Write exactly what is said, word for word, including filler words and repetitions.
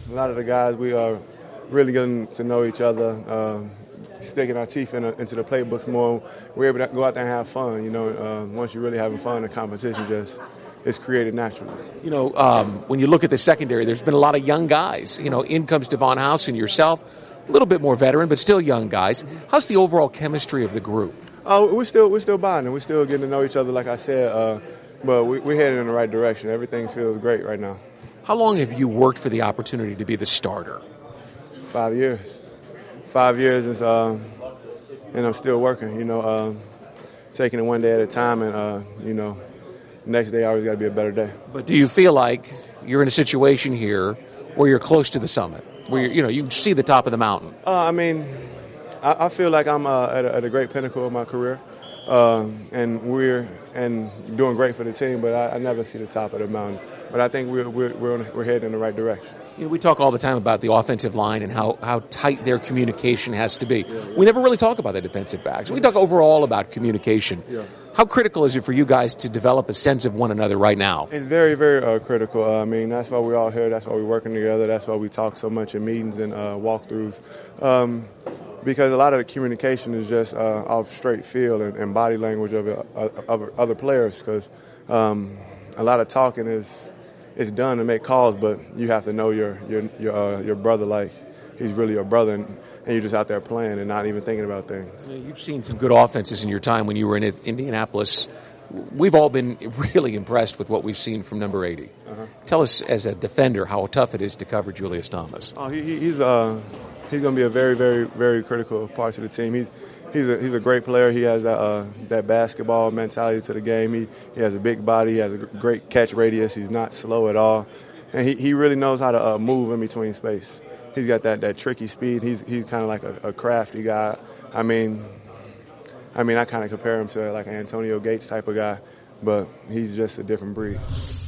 a lot of the guys, we are really getting to know each other, uh, sticking our teeth in a, into the playbooks more. We're able to go out there and have fun. You know, uh, once you're really having fun, the competition just is created naturally. You know, um, when you look at the secondary, there's been a lot of young guys. You know, in comes Devon House and yourself, a little bit more veteran, but still young guys. How's the overall chemistry of the group? Uh, we're still we're still bonding. We're still getting to know each other, like I said. Uh, but we, we're heading in the right direction. Everything feels great right now. How long have you worked for the opportunity to be the starter? Five years. Five years is, uh, and I'm still working. You know, uh, taking it one day at a time, and uh, you know, next day always got to be a better day. But do you feel like you're in a situation here where you're close to the summit, where you're, you know you see the top of the mountain? Uh, I mean, I, I feel like I'm uh, at, a, at a great pinnacle of my career, uh, and we're and doing great for the team. But I, I never see the top of the mountain. But I think we're we're we're, on, we're heading in the right direction. You know, we talk all the time about the offensive line and how, how tight their communication has to be. We never really talk about the defensive backs. We talk overall about communication. Yeah. How critical is it for you guys to develop a sense of one another right now? It's very, very uh, critical. Uh, I mean, that's why we're all here. That's why we're working together. That's why we talk so much in meetings and uh, walkthroughs. Um, because a lot of the communication is just uh, off straight feel and, and body language of, uh, of other players. Because um, a lot of talking is it's done to make calls, but you have to know your your your, uh, your brother like he's really your brother, and, and you're just out there playing and not even thinking about things. You've seen some good offenses in your time when you were in Indianapolis. We've all been really impressed with what we've seen from number eighty. Uh-huh. Tell us, as a defender, how tough it is to cover Julius Thomas. Oh, he, he's uh he's going to be a very, very, very critical part to the team. He's he's a he's a great player. He has that uh, that basketball mentality to the game. He he has a big body. He has a great catch radius. He's not slow at all, and he, he really knows how to uh, move in between space. He's got that, that tricky speed. He's he's kind of like a, a crafty guy. I mean, I mean, I kind of compare him to like an Antonio Gates type of guy, but he's just a different breed.